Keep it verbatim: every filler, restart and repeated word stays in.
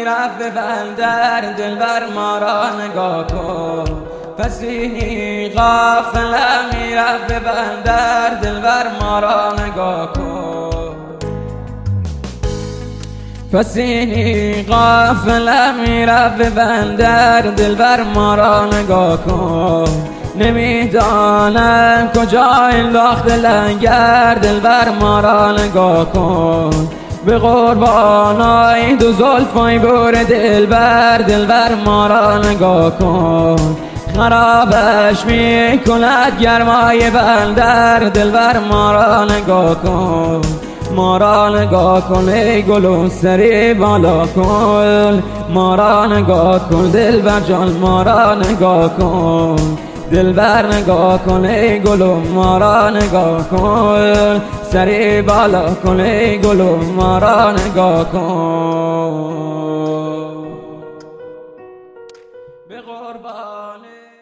میرفت به بندر دلبر ما را نگاه کن. فسینی غافلم میرفت به بندر دلبر ما را نگاه کن. فسینی غافلم میرفت به بندر دلبر ما را نگاه کن. نمیدانم کجا انداخت لنگر دلبر ما را نگاه کن. به قربانای دو زلفای بور دلبر دلبر ما را نگاه کن. خرابش می کند گرمای بندر دلبر ما را نگاه کن. ما را نگاه کن ای گلو سری بالا کن. ما را نگاه کن دلبر جان ما را نگاه کن. دلبر نگاه کن ای گلو ما را نگاه کن. سری بالا کن ای گلو ما را نگاه کن. به قربان